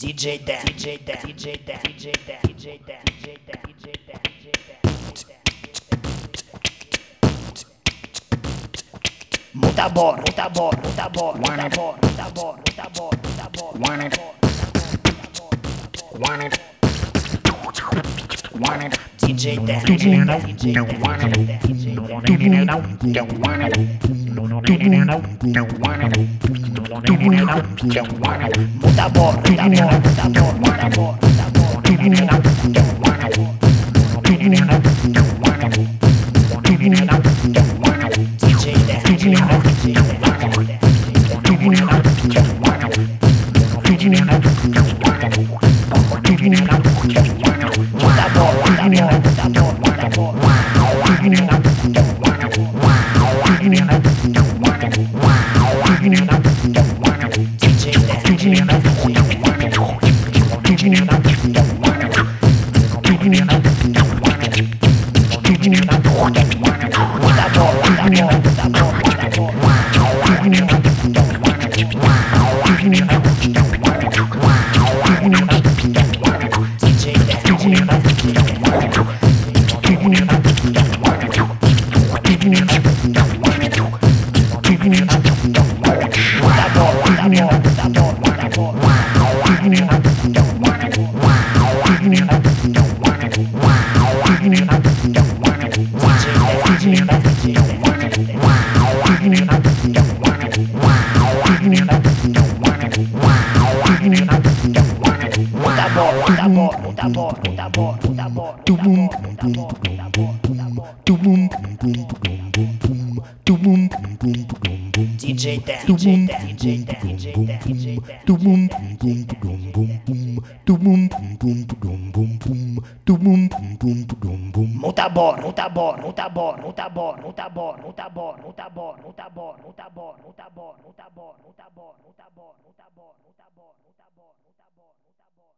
DJ Dan, DJ Dan, DJ Dan, DJ Dan, DJ Dan, DJ Dan, DJ Dan, DJ Dan. Muita bora, muita bora, muita bora, muita bora, muita bora, muita bora, muita bora. Want it, want it, want it. DJ Dan, DJ Dan, DJ Dan, want it, DJ Dan, want it. Muita bora, muita bora, muita bora, muita bora, muita bora. DJ Dan, DJ Dan, DJ muita bora, muita bora, muita bora, muita bora, muita bora, muita bora, muita bora, muita bora, muita bora, muita bora, muita bora, muita bora, muita bora, muita bora, muita bora, muita bora, muita bora, muita bora, muita bora.